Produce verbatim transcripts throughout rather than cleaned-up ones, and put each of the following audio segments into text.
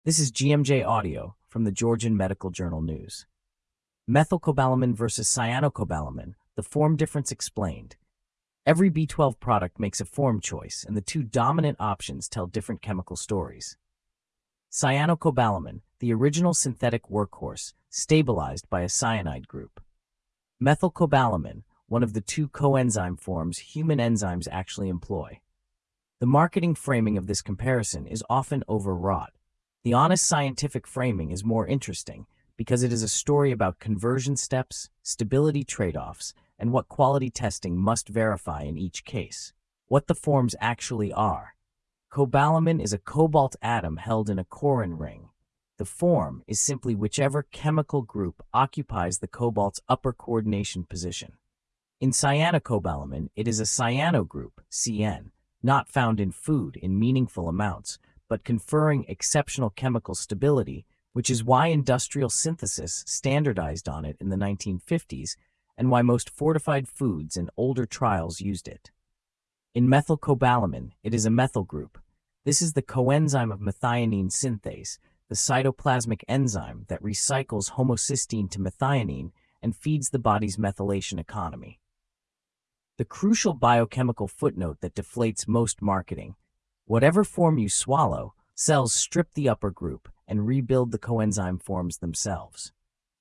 This is G M J Audio from the Georgian Medical Journal News. Methylcobalamin versus cyanocobalamin, the form difference explained. Every B twelve product makes a form choice, and the two dominant options tell different chemical stories. Cyanocobalamin, the original synthetic workhorse, stabilized by a cyanide group. Methylcobalamin, one of the two coenzyme forms human enzymes actually employ. The marketing framing of this comparison is often overwrought. The honest scientific framing is more interesting because it is a story about conversion steps, stability trade-offs, and what quality testing must verify in each case. What the forms actually are. Cobalamin is a cobalt atom held in a corin ring. The form is simply whichever chemical group occupies the cobalt's upper coordination position. In cyanocobalamin, it is a cyano group, C N, not found in food in meaningful amounts, but conferring exceptional chemical stability, which is why industrial synthesis standardized on it in the nineteen fifties and why most fortified foods and older trials used it. In methylcobalamin, it is a methyl group. This is the coenzyme of methionine synthase, the cytoplasmic enzyme that recycles homocysteine to methionine and feeds the body's methylation economy. The crucial biochemical footnote that deflates most marketing: whatever form you swallow, cells strip the upper group and rebuild the coenzyme forms themselves.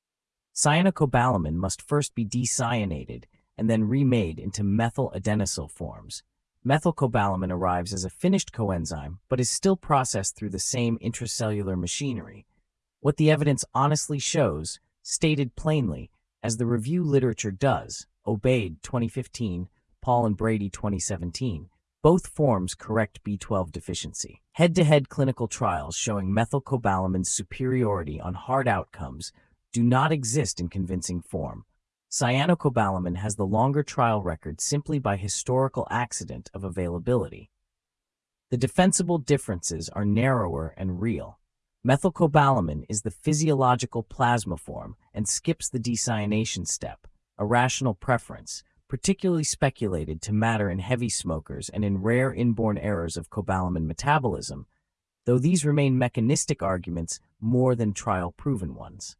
Cyanocobalamin must first be decyanated and then remade into methyl-adenosyl forms. Methylcobalamin arrives as a finished coenzyme but is still processed through the same intracellular machinery. What the evidence honestly shows, stated plainly, as the review literature does, Obaid twenty fifteen, Paul and Brady twenty seventeen, both forms correct B twelve deficiency. Head-to-head clinical trials showing methylcobalamin's superiority on hard outcomes do not exist in convincing form. Cyanocobalamin has the longer trial record simply by historical accident of availability. The defensible differences are narrower and real. Methylcobalamin is the physiological plasma form and skips the decyanation step, a rational preference, particularly speculated to matter in heavy smokers and in rare inborn errors of cobalamin metabolism, though these remain mechanistic arguments more than trial-proven ones.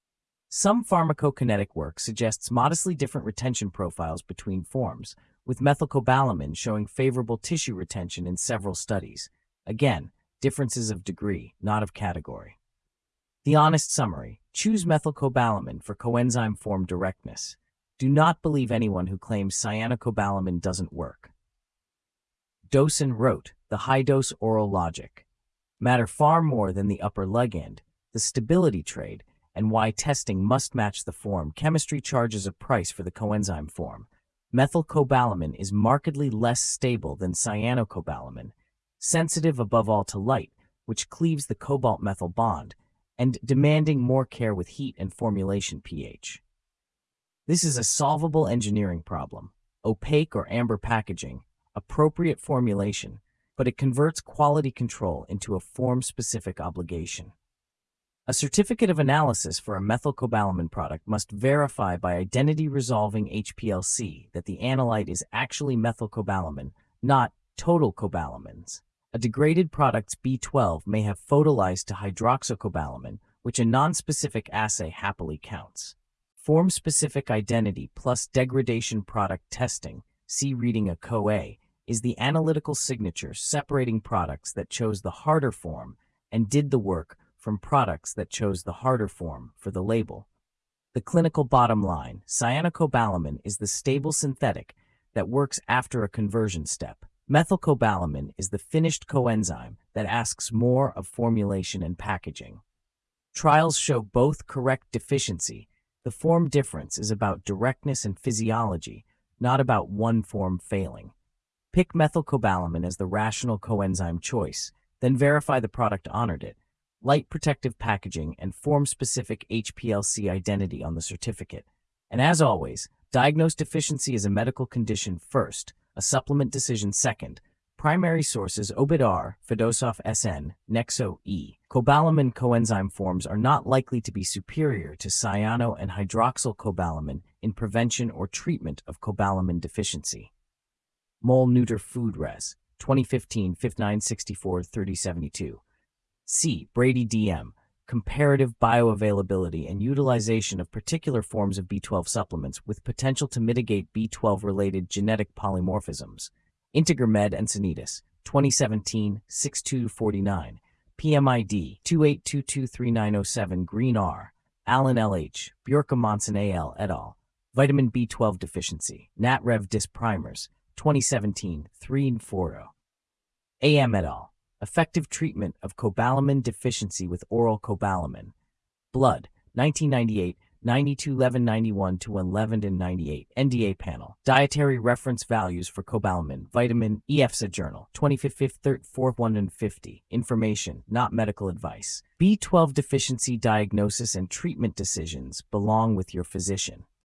Some pharmacokinetic work suggests modestly different retention profiles between forms, with methylcobalamin showing favorable tissue retention in several studies. Again, differences of degree, not of category. The honest summary: choose methylcobalamin for coenzyme form directness. Do not believe anyone who claims cyanocobalamin doesn't work. Dosen wrote, the high-dose oral logic matter far more than the upper ligand, the stability trade, and why testing must match the form. Chemistry charges a price for the coenzyme form. Methylcobalamin is markedly less stable than cyanocobalamin, sensitive above all to light, which cleaves the cobalt-methyl bond, and demanding more care with heat and formulation pH. This is a solvable engineering problem: opaque or amber packaging, appropriate formulation, but it converts quality control into a form-specific obligation. A certificate of analysis for a methylcobalamin product must verify by identity-resolving H P L C that the analyte is actually methylcobalamin, not total cobalamins. A degraded product's B twelve may have photolysed to hydroxycobalamin, which a non-specific assay happily counts. Form-specific identity plus degradation product testing, see reading a C O A, is the analytical signature separating products that chose the harder form and did the work from products that chose the harder form for the label. The clinical bottom line: cyanocobalamin is the stable synthetic that works after a conversion step. Methylcobalamin is the finished coenzyme that asks more of formulation and packaging. Trials show both correct deficiency. The form difference is about directness and physiology, not about one form failing. Pick methylcobalamin as the rational coenzyme choice, then verify the product honored it. Light protective packaging and form-specific H P L C identity on the certificate. And as always, diagnose deficiency as a medical condition first, a supplement decision second. Primary sources: Obaid R, Fedosov S N, Nexo E. Cobalamin coenzyme forms are not likely to be superior to cyano and hydroxyl cobalamin in prevention or treatment of cobalamin deficiency. Mol Neuter Food Res, twenty fifteen, fifty-nine sixty-four, thirty seventy-two. C. Brady D M, comparative bioavailability and utilization of particular forms of B twelve supplements with potential to mitigate B twelve-related genetic polymorphisms. Integramed and Sanitas, twenty seventeen, sixty-two forty-nine, P M I D two eight two two three nine zero seven, Green R, Allen L H, Bjorka Monson A L et al. Vitamin B twelve deficiency, NatRev Disc Primers, twenty seventeen, three and four. A M et al. Effective treatment of cobalamin deficiency with oral cobalamin. Blood, nineteen ninety-eight, ninety-two eleven ninety-one to eleven and ninety-eight. N D A panel. Dietary reference values for cobalamin. Vitamin E F S A Journal. twenty-fifth, thirty-fourth, one and fifty. Information, not medical advice. B twelve deficiency diagnosis and treatment decisions belong with your physician.